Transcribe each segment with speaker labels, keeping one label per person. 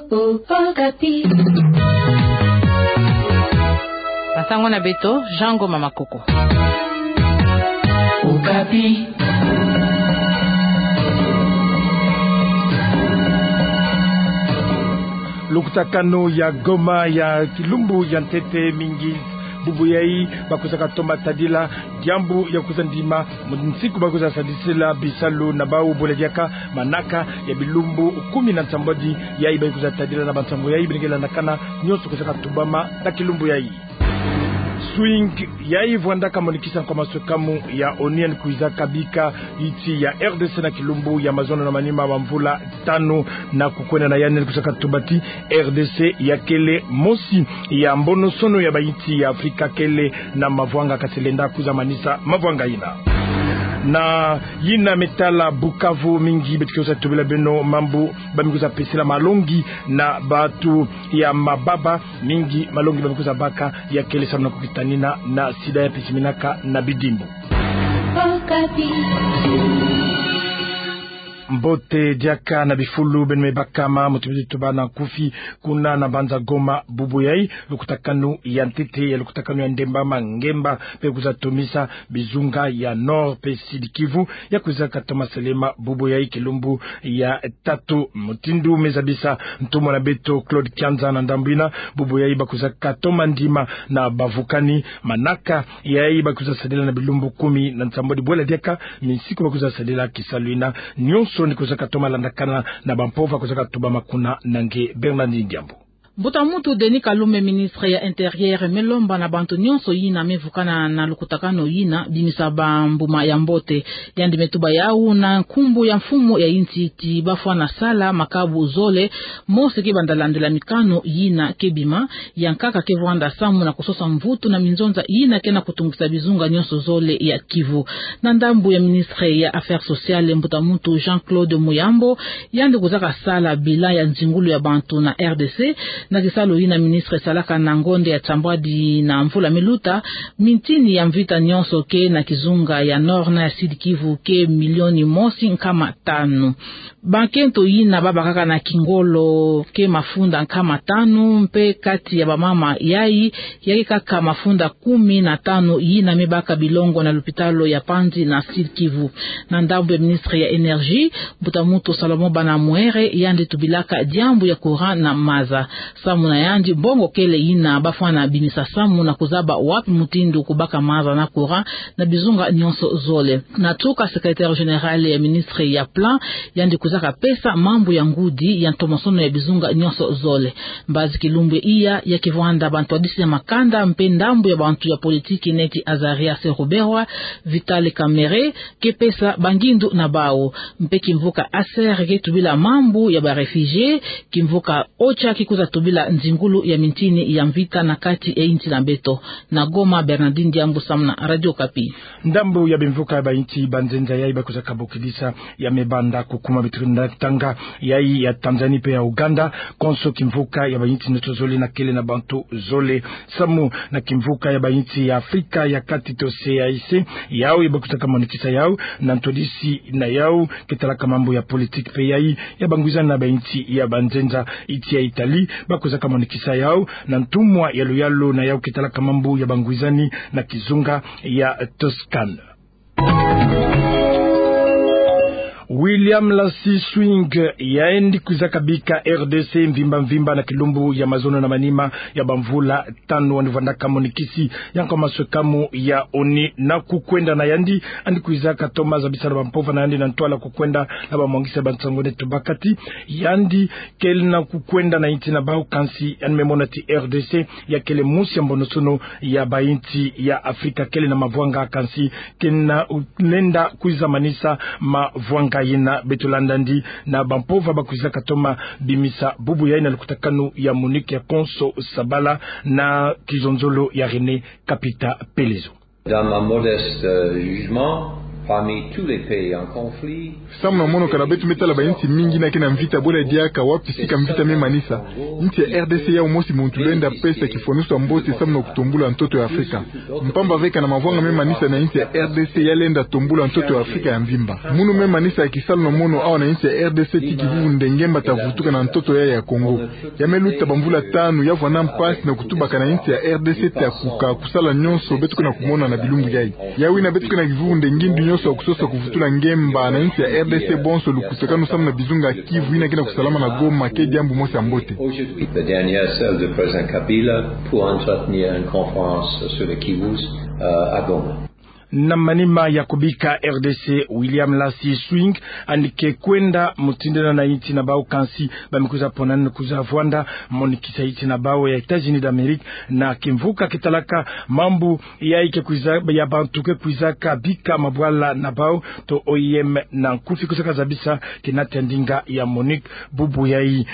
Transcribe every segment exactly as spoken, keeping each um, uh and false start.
Speaker 1: oh, Okapi.
Speaker 2: Basango na beto, Jango Mama Koko.
Speaker 1: Okapi.
Speaker 3: Lukutakano ya Goma ya Kilumbu ya Ntete mingi bubu yai bakusaka tomba tadila jambu ya kuzandima msiku bakuza sadisila bisalu na bau bolediaka manaka ya bilumbu kumi na nsambodi yai bakuza tadila na bansambo yai binigela nakana nyoso kusaka tubama na Kilumbu yai swing yai vwanda kamonikisa kwa masokamu ya Onion kuiza kabika iti ya R D C na Kilumbu ya mazono na manima wa mvula tano na kukwena na yani kusaka tubati R D C ya kele mosi ya mbono sono ya baiti ya Afrika kele na mavwanga kaselenda kuza manisa mavwanga ina na yina metala Bukavu mingi betikosa tubila beno mambu bamikuza pesila malongi na batu ya mababa mingi malongi bamikuza baka ya kele samna kukitanina na sida ya pisiminaka na bidimbu.
Speaker 1: Okapi.
Speaker 3: Mbote diaka na bifulu benme bakama mutumidi tubana kufi kuna na banza Goma bubu yai lukutakanu ya Ntete ya lukutakanu ya Ndemba Mangemba pe kuza tomisa bizunga ya Nord pe Sud Kivu ya kuza katoma selema bubu yai Kilumbu ya tatu mutindu mezabisa ntumo na beto Claude Kianza na Ndambina bubu yai bakuza katoma ndima na bavukani manaka yai bakuza sadela na bilumbu kumi na nsambodi bwela diaka minsiku bakuza sadela kisaluina nyonso ni kusaka toma landakana na bampova kusaka tuba makuna nange Bernardine Diambo.
Speaker 2: Butamutu Denis Kalume ministre ya intérieur melomba na bantu nyonso yina mevukana na lukutakano yina bimisa bambuma ya mbote yandi metuba yau na kumbu ya mfumu ya inti ti bafwa na sala makabu zole mose ke bandalandela mikano yina kebima yankaka kevwanda samu na kusosa mvutu na minzonza yina kena kutungisa bizunga nyonso zole ya Kivu na ndambu ya ministre ya affaires sociales Butamutu Jean-Claude Muyambo yandi kuzaka sala bila ya nzingulu ya bantu na R D C na kisalo ina ministre salaka na ngonde ya Tambwadi na mvula miluta mintini ya mvita nyonso ke na kizunga ya Nord na ya Sud Kivu ke milioni mosi nkama tano bankento ina baba kaka na Kingolo ke mafunda nkama tano mpe kati ya bamama yai yaki kaka mafunda kumi na tano ina mebaka bilongo na lupitalo ya Panzi na Sud Kivu na ndambu ya ministre ya energie Butamutu Salomon Banamwere yandi tubilaka diambu ya courant na maza samu na yandi bongo kele ina bafana binisa samu na kuzaba wapi mutindu kubaka maza na kura na bizunga nyonso zole na tuka secrétaire général ya ministre ya plan yandi kuzaka pesa mambo ya ngudi ya ntomosono ya bizunga nyonso zole mbazi Kilumbu iya ya kivwanda bantu adisi ya makanda mpendambu ya bantu ya politiki neti Azaria Seruberwa Vitale Kamere ke pesa bangindu na bao mpe kimvuka aser ke tubila mambu ya ba réfugié kimvuka ocha kikuza tubila nzingulu ya mintini ya mvita na kati ya inti na beto na Goma. Bernardine Diambo samna Radio Kapi.
Speaker 3: Ndambu ya bimvuka ba inti banzenza yai bakuza kabukidisa ya mebanda kukuma bitrinda tanga yai ya Tanzania pe ya Uganda konso kimvuka ya ba inti netozole na kele na bantu zole samu na kimvuka ya ba inti ya Afrika ya kati to C I C yao ibakuza kamonikisa yao na ntodisi na yao ketalaka mambo ya politique pe yai ya banguiza na ba inti ya banzenza iti ya Itali bakuza kamonikisa yao na ntumwa ya luyalo na yao ketalaka mambo ya banguizani na kizunga ya Toscane. William Lassi Swing yaendi kuzakabika R D C mvimba mvimba na Kilumbu ya mazono na manima ya bamvula tano wanivanda kamonikisi yanko maswekamu ya oni na kukwenda na yandi andi kuzaka toma za bisara bampova na yandi na ntuala kukwenda na bamwangisa bantangone tubakati yandi kel na kukwenda na inti na bao kansi yani memona ti R D C ya kele musi ya mbonosono ya bainti ya Afrika kele na mavwanga kansi kena unenda kuizamanisa mavwanga yina betulandandi na bampova bakuza katoma bimisa bubu yaina lukutakanu ya Monique ya Konso Sabala na Kizonzolo ya René Kapita Pelezo.
Speaker 4: Dans ma modeste jugement, parmi tous les pays en conflit.
Speaker 5: Samna mono kana betu metala ba inti mingi na kina mvita bola diaka wapi sika mvita me manisa. Inti ya R D C ya umosi muntulenda pesa kifonusu mbote samna kutumbula ntoto ya Afrika. Mpamba veka na mavonga me manisa na inti ya R D C ya lenda tumbula ntoto ya Afrika ya mvimba. Munu me manisa ya kisalo no mono au na inti ya R D C tiki vuvu ndengemba tavutuka na ntoto ya ya Kongo. Ya meluta bambula tanu ya vwana mpasi na kutuba kana inti ya R D C ta kuka kusala nyonso betu kuna kumona na bilumbu yai. Ya wina betu kuna kivuvu ndengindu nyonso kusosa kuvutula ngemba na inti ya R D C bonso lukutaka nous sommes na bizunga Kivu ina kina kusalama na Goma ke jambo mosi ambote.
Speaker 4: La dernière celle du président Kabila pour entretenir une conférence sur le Kivu euh, à Goma.
Speaker 3: Na manima ya kubika R D C William Lassie Swing andike kwenda mutindena na iti na bao kansi bamikuza ponana kuza Rwanda monikisa iti na bao ya Etats-Unis d'Amérique na kimvuka kitalaka mambu ya ike kuza ya bantuke kuza kabika mabwala na bao to O I M na kufi kusaka zabisa kinatendinga ya Monique Bubu yai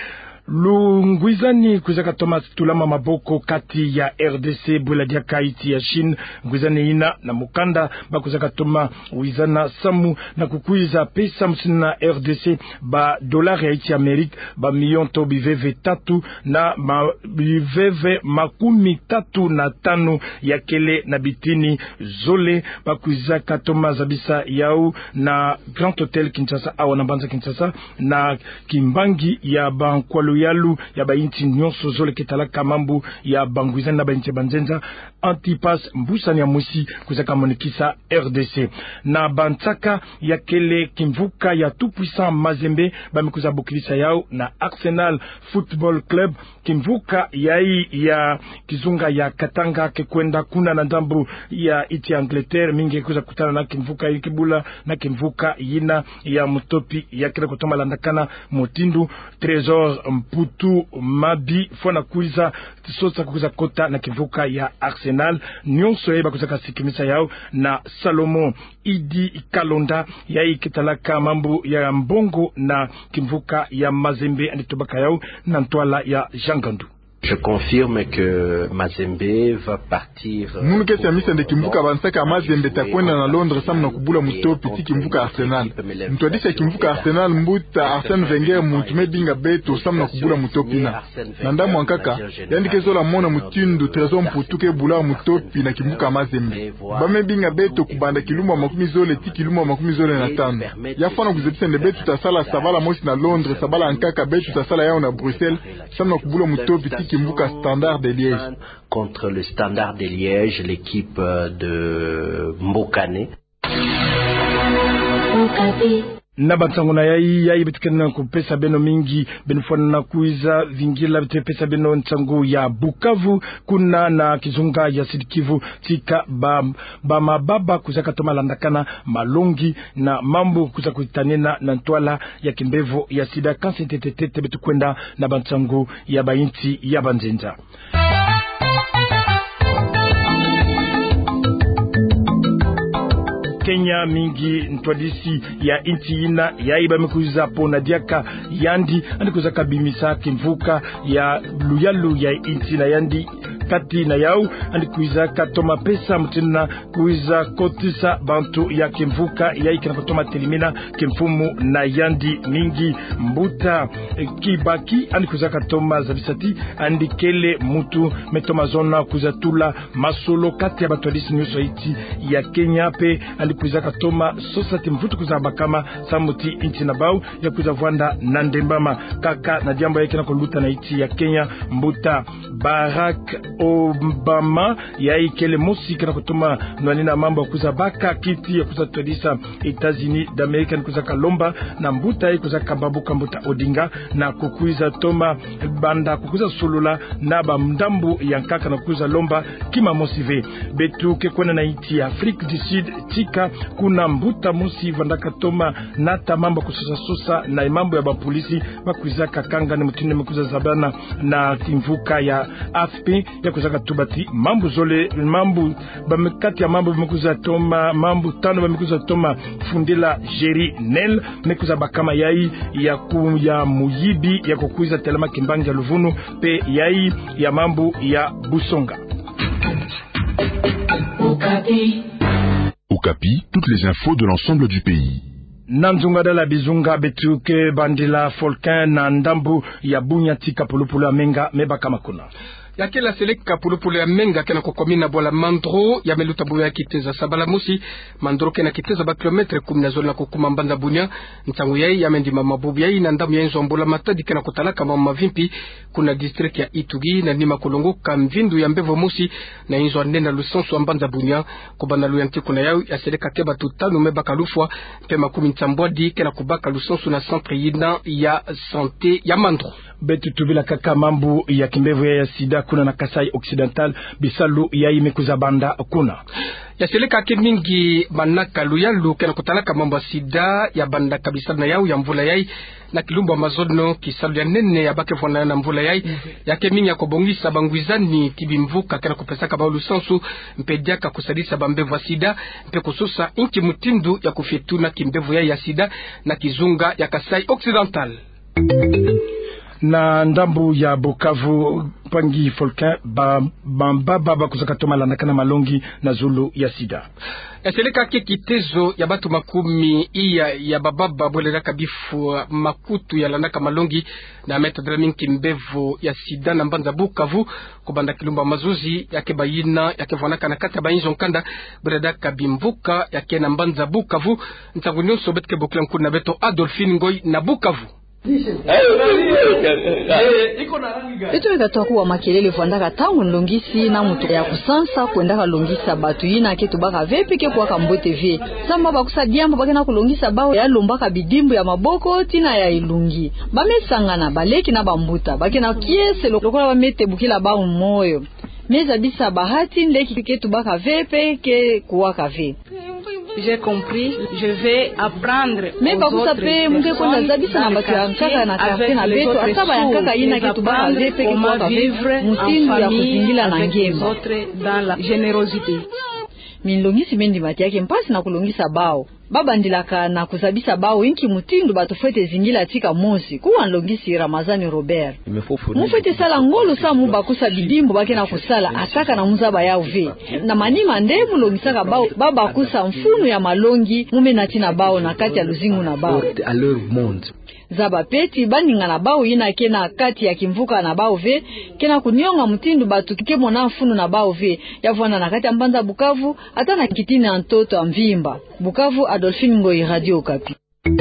Speaker 3: Lungwizani kuzaka Thomas tulama maboko kati ya R D C buladia kaiti ya Chine ngwizani ina na mukanda bakuzaka toma wizana samu na kukuiza pesa msina R D C ba dolari ya iti Amerika ba milion to biveve tatu na ma biveve makumi tatu na tano ya kele na bitini zole bakuzaka toma zabisa yao na Grand Hotel Kinshasa awa na banza Kinshasa na kimbangi ya bankwalo yalu ya bainti nyonso zole ketalaka mambu ya bangwizana na bainti banzenza Antipas mbusani ya musi kuzaka monikisa R D C na bantaka ya kele kimvuka ya tout puissant Mazembe bamikuza bukilisa yao na Arsenal Football Club kimvuka yai ya kizunga ya Katanga kekwenda kuna na ndambu ya iti Angleterre mingi kuza kutana na kimvuka ikibula na kimvuka yina ya mutopi ya kila kutoma landakana motindu Trésor Mputu Mabi fona kuiza sosa kuza kota na kimvuka ya Arsenal nyonso eba kuza kasikimisa yao na Salomon Idi Kalonda ya ikitalaka mambo ya mbongo na kimvuka ya Mazembe anitobaka yao na ntwala ya Jangandu.
Speaker 6: Je confirme que Mazembe va partir.
Speaker 5: Munu kesi ya misa nde kimvuka bansaka Mazembe takwenda na Londres samna kubula mutopi ti kimvuka Arsenal. Mtwadisha kimvuka Arsenal mbuta Arsene Wenger mutume dinga beto samna kubula mutopi na. Nanda mwankaka yandike zola mona mutindu Trésor Mputuke bula mutopi na kimvuka Mazembe. Bame binga beto kubanda kilumba makumi zole ti kilumba makumi zole na tano. Yafana kuzepisa nde beto tasala savala mosi na Londres sabala ankaka beto tasala yao na Bruxelles samna kubula mutopi ti kimvuka Standard de Liège
Speaker 6: contre le Standard de Liège, l'équipe de Mbokane.
Speaker 3: Nabantangu na yai yai bitikana kupesa beno mingi benfona na kuiza vingila bitepesa beno ntangu ya Bukavu kuna na kizunga ya Sidikivu tika ba, ba mababa kuzaka toma landakana malongi na mambo kuza kutanena na ntwala ya kimbevo ya sida kansi tetetete betu kwenda na bantangu ya bainti ya banzenza. Kenya mingi ntwadisi ya inti ina ya iba mikuza pona diaka yandi andikuza kabimisa kimvuka ya luyalu ya inti na yandi kati na yau andikuiza katoma pesa mtina kuiza kotisa bantu ya kimvuka ya ikina kutoma telimina kimfumu na yandi mingi mbuta kibaki andikuza katoma zabisati andikele mutu metoma zona kuza tula masolo kati ya batwadisi nyuso iti ya Kenya pe andikuiza katoma sosati mvutu kuza bakama samuti inti na bau ya kuza vwanda na ndembama kaka na jambo ya ikina kuluta na iti ya Kenya mbuta Barack Obama ya ikele mosi kana kutuma nwanina mambo kuza baka kiti ya kuza todisa Etats-Unis d'Amérique kuza kalomba na mbuta ya kuza kababu kambuta Odinga na kukuiza toma banda kukuza sulula na bamdambu ya nkaka na kukuza lomba kima mosive betu kekwena na iti ya Afrique du Sud tika kuna mbuta mosi vandaka toma nata mambo kusosa sosa na mambo ya bapolisi bakuiza kakanga ni mutune mkuza zabana na timvuka ya A F P ya kuzaka tubati mambo zole mambo bamekati ya mambo bamekuza toma mambo tano bamekuza toma fundela Jerry Nel mekuza bakama yai ya ku ya muyibi ya kukuiza telema kimbanja luvunu pe yai ya mambo ya Busonga.
Speaker 1: Okapi.
Speaker 7: Okapi, toutes les infos de l'ensemble du pays.
Speaker 3: Nanzunga dala bizunga betuke bandila Folkin na ndambu ya bunya tika pulupulu amenga mebaka makuna.
Speaker 8: Ya kela seleka pulupulu ya menga kena kukomina bola mandro ya meluta buya kiteza sabala musi mandro kena kiteza ba kilometre kumi na zona kukuma mbanza bunya ntangu yai ya mendi mama bubu yai na ndamu ya enzo mbola matadi kena kutalaka mama vimpi kuna district ya Itugi na nima kolongo kamvindu ya mbevo musi na enzo anena lusansu mbanza bunya kubana luyanti kuna yau ya seleka keba tutanu mebaka lufwa pema kumi ntambwadi kena kubaka lusansu na centre yina ya santé ya mandro
Speaker 3: betu tubila kaka mambu ya kimbevu ya sida kuna na Kasai Occidental bisalu ya imekuza banda kuna
Speaker 8: ya seleka kemingi manaka luyalu kena kutalaka mambo sida ya banda kabisa na yau ya mvula yai na kilumbu amazono kisalu ya nene ya bake fwana na mvula yai mm -hmm. ya kemingi ya kobongisa bangwizani tibimvuka kena kupesaka baulu sansu mpediaka kusadisa bambevu wa sida mpe kususa inchi mutindu ya kufetuna kimbevu yai ya sida na kizunga ya Kasai Occidental.
Speaker 3: Na ndambu ya Bukavu pangi Folkin ba bamba baba kusaka tomala nakana malongi na zulu ya sida.
Speaker 8: Eseleka kekitezo ya batu makumi iya ya bababa bolera kabifu makutu ya lanaka malongi na meta dramin kimbevu ya sida na mbanza Bukavu kubanda kilumba mazuzi yake bayina yake vanaka na kata bayinzo nkanda bolera kabimvuka yake na mbanza Bukavu ntangunyo sobetke bokla nkuna beto Adolphine Ngoy na Bukavu.
Speaker 9: Eto ekatoku wa makelele vwandaka tangu nlongisi na mutu ya kusansa kuendaka longisa batu yina ketu baka vepi ke kwa kambote vie samba bakusa diambo bakena kulongisa bao ya lombaka bidimbu ya maboko tina ya ilungi bamesangana baleki na bambuta bakena kiese lokola bamete bukila bao moyo meza bisa bahati ndeki ketu baka vepe ke kwa kave.
Speaker 10: J'ai compris, je vais apprendre.
Speaker 9: Mais ba kusape munge konda zabisa na batu ya nkaka na kafe na beto asaba ya nkaka ina ketu baka vepe ke kwa vivre mutindu ya kuzingila na ngema
Speaker 10: dans la générosité.
Speaker 9: Minlongisi mendi mati yake mpasi na kulongisa bao baba ndilaka na kuzabisa bao inki mutindu batufete zingila tika mosi kuwa nlongisi Ramazani Robert mufete sala ngolo sa mubakusa bidimbo bake na kusala ataka na muzaba ya uve na manima nde mulongisaka bao baba kusa mfunu ya malongi mume natina bao na kati ya luzingu na bao
Speaker 6: à leur monde.
Speaker 9: Zaba peti baninga na bao ina kena kati ya kimvuka na bao ve kena kunyonga mutindu batu kike mona mfunu na bao ve yavwana na kati ya mbanza Bukavu hata na kitini ya ntoto ya mvimba Bukavu. Adolphine Ngoy, Radio Okapi.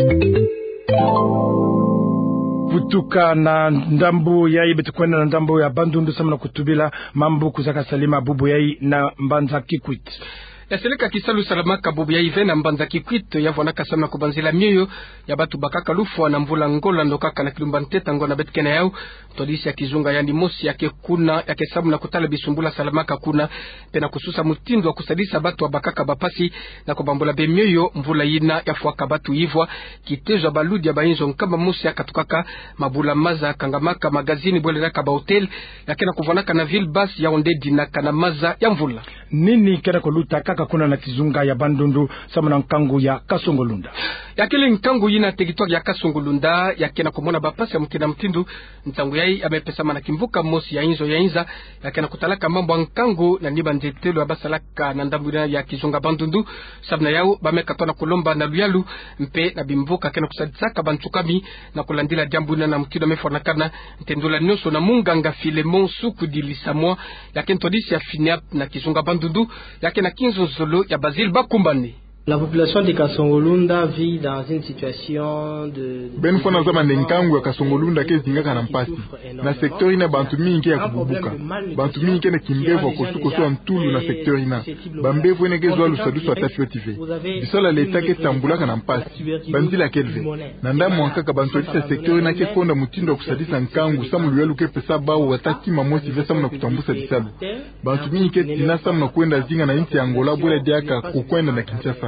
Speaker 3: Kutuka na ndambu yai betukwenda na ndambu ya Bandundu samana kutubila mambu kuzaka salima bubu yai na mbanza Kikwit.
Speaker 8: Ya seleka kisalu salama kabubu ya ive na mbanza Kikwit ya vwana kasama kubanzila mioyo ya batu bakaka lufu na mvula ngola ndokaka na kilumba nteta ngona betkena yao todisi ya kizunga yani mosi yake kuna yake samu na kutala bisumbula salamaka kuna pena kususa mutindo wa kusadisa batu wa bakaka bapasi na kubambula be mioyo mvula yina ya fuaka batu hivwa kitezo baludi ya bainzo nkamba mosi ya katukaka mabula maza kangamaka magazini bwele raka ba hotel yake na kuvwanaka na ville bas ya onde dinaka na maza ya mvula
Speaker 3: nini kena koluta kaka kuna na kizunga ya Bandundu samana nkangu ya Kasongolunda
Speaker 8: ya kile nkangu yina teritwari ya Kasongolunda ya kena kumona bapasi ya mkina mtindu ntangu yai amepesa mana kimvuka mosi ya inzo ya inza ya kena kutalaka mambo nkangu na niba nzetelo ya basalaka na ndambu ya kizunga Bandundu sabna yao bamekatona kulomba na luyalu mpe na bimvuka kena kusadisaka bantukami na kulandila jambu na mkido mefonakana ntendula nyoso na munganga Filemon suku dilisamwa ya kentodisi ya finiap na kizunga Bandundu ya kena kinzo zolo ya Bazil Bakumbani.
Speaker 11: La population de Kasongolunda vit dans une situation de
Speaker 5: ben fona zama ndenkangu ya Kasongolunda ke zingaka na mpasi na sektori na bantu mingi ya kububuka bantu mingi na kimbevo kosuko so antulu na sektori na bambevo ene gezwa lusaduso atafio tive bisola leta ke tambulaka na mpasi bandila kelve na ndamu wankaka bantu alisa sektori na ke konda mutindo kusadisa nkangu samu luyalu ke pesa bao wataki mamosi ve samu na kutambusa disabu bantu mingi ke tina samu na kuenda zinga na inti Angola bwele diaka kukwenda na Kinshasa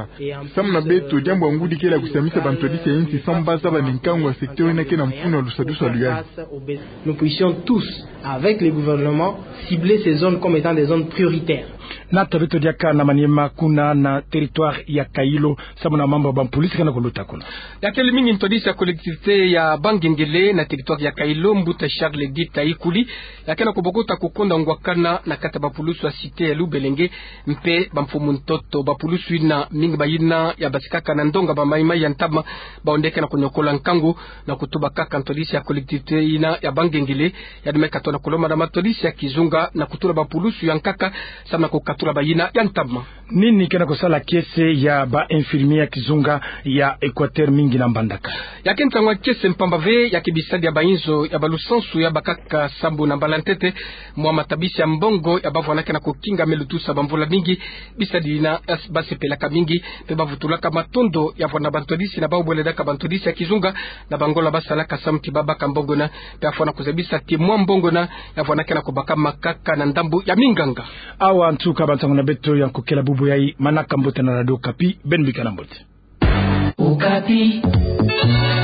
Speaker 5: Kinshasa. Samna beto jambo ngudi kila kusamisa bantodisi ya insi sambaza baninkango wa sekteur inake na mfuno lusadusa luyani.
Speaker 11: Nous puissions tous, avec les gouvernements, cibler ces zones comme étant des zones prioritaires.
Speaker 3: Na tabito diaka na maniema kuna na territoire ya Kailo sababu na mambo ya polisi kana kuluta kuna.
Speaker 8: Ya kele mingi ntodisi ya collectivité ya Bangengele na territoire ya Kailo Mbuta Charles Dita Ikuli ya kana kubokota kukonda ngwakana na kata bapulusu ya cité ya Lubelenge mpe bamfumu ntoto bapulusu ina mingi bayina ya basikaka na ndonga bamaima ya ntama baondeka na kunyokola nkangu na kutuba kaka ntodisi ya collectivité ina ya Bangengele ya dumeka tona kuloma na matodisi ya Kizunga na kutula bapulusu ya nkaka sama kukatula bayina ya ntama.
Speaker 3: Nini kena kusala kese ya ba infirmier ya Kizunga ya Equateur mingi na Mbandaka.
Speaker 8: Ya kentangwa kese mpambave ya kibisadi ya bainzo ya balusansu ya bakaka sambu na balantete mwa matabisi ya mbongo ya bavwanake na kukinga melutusa bamvula mingi bisadi na basepelaka mingi pe bavutulaka matondo ya vwana bantodisi na baubweledaka bantodisi ya Kizunga na bangola basalaka samti babaka mbongo na pe afwana kuzabisa timwa mbongo na ya vwanake na kubaka makaka na ndambu ya minganga.
Speaker 3: Awa ntuka bantangu na beto ya nkokela bubu yai manaka mbote na radio Kapi ben bika na mbote.
Speaker 1: Okapi.